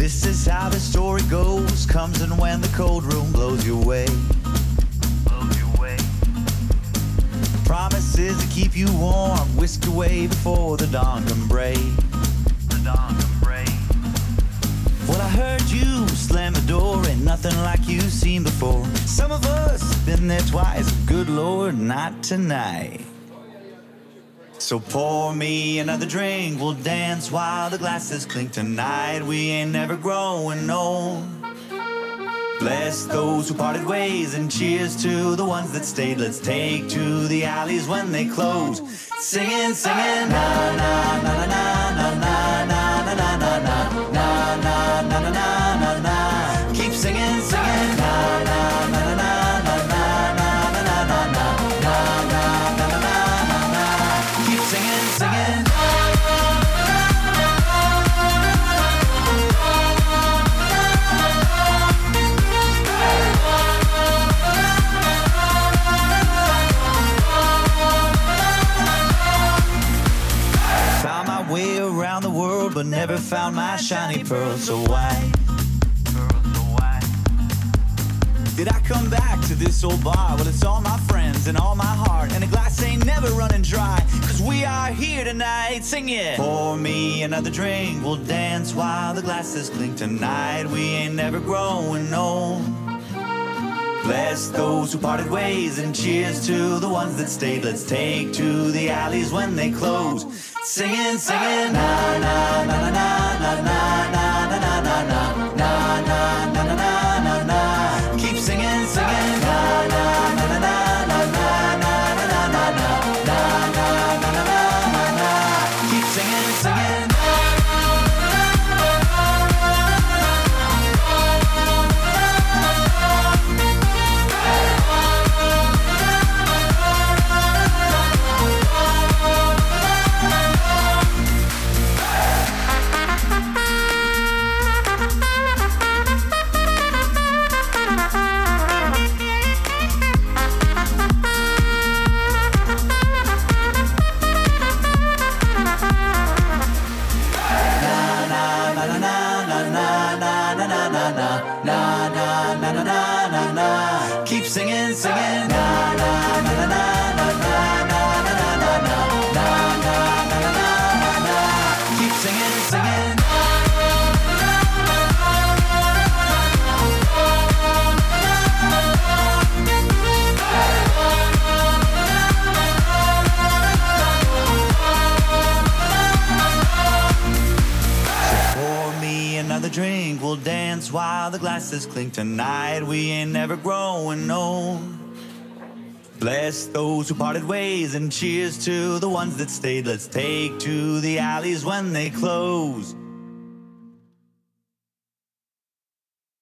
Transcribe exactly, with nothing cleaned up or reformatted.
This is how the story goes. Comes in when the cold room blows you away. Blows you away. Promises to keep you warm, whisked away before the dawn can break. The dawn can break. Well, I heard you slam the door, ain't nothing like you've seen before. Some of us have been there twice, good Lord, not tonight. So pour me another drink, we'll dance while the glasses clink. Tonight we ain't never growing old. Bless those who parted ways and cheers to the ones that stayed. Let's take to the alleys when they close. Singing, singing, na na na na na na na na na na na na na na na na na. Keep singing, singing, na na na na na na na na na na na na na na na. Keep singing, singing. Found my way around the world, but never found my shiny pearl. So why? Did I come back to this old bar? Well, it's all my friends and all my heart, and a glass ain't never running dry, cause we are here tonight, sing it. Pour me another drink, we'll dance while the glasses clink. Tonight we ain't never growing old. Bless those who parted ways and cheers to the ones that stayed. Let's take to the alleys when they close. Singing, singing, na na na na na na na na na na na na na na na na. Keep singing, singing, na na na na na na na na na na na na na na. Keep singing, singing. Keep singing, singing, na na na na na na na na na na na na na na. Keep singing, singing. Another drink, we'll dance while the glasses clink. Tonight we ain't never growing old. Bless those who parted ways and cheers to the ones that stayed. Let's take to the alleys when they close.